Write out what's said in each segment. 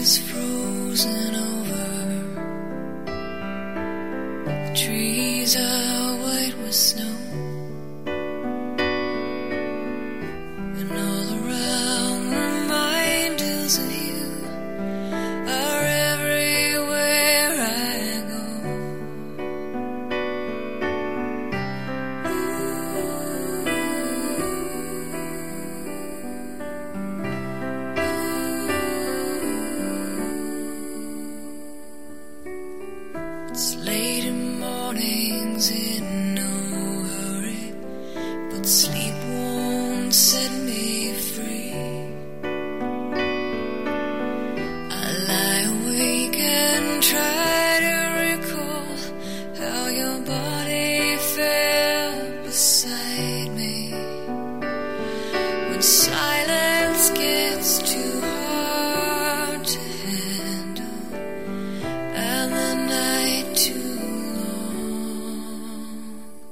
is frozen over. The trees are white with snow, and all around reminders of you are everywhere I go. It's late in mornings in no hurry, but sleep won't set me free. I lie awake and try to recall how your body felt beside me. When silence gets too hard to handle and the night too long,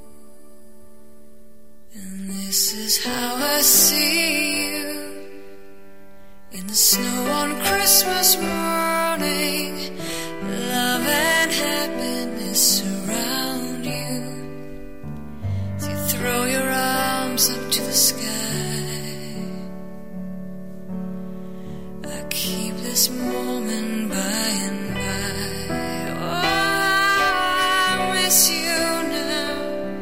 and this is how I see you in the snow on Christmas morning. Love and happiness surround you as you throw your arms up to the sky. I keep this moment by and by. Oh, I miss you now,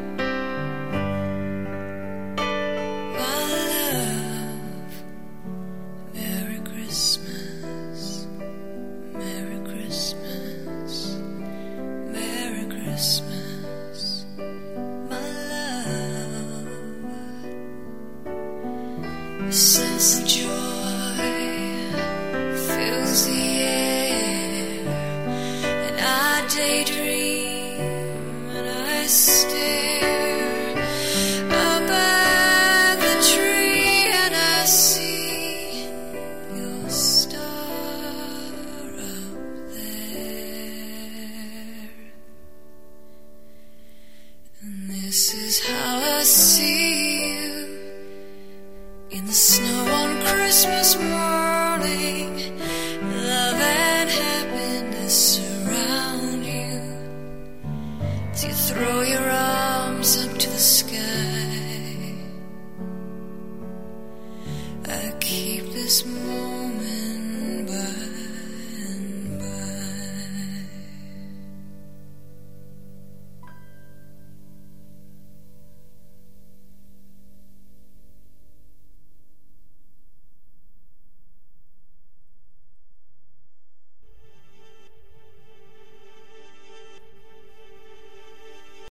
my love. Merry Christmas, Merry Christmas, Merry Christmas, my love. A sense of joy fills the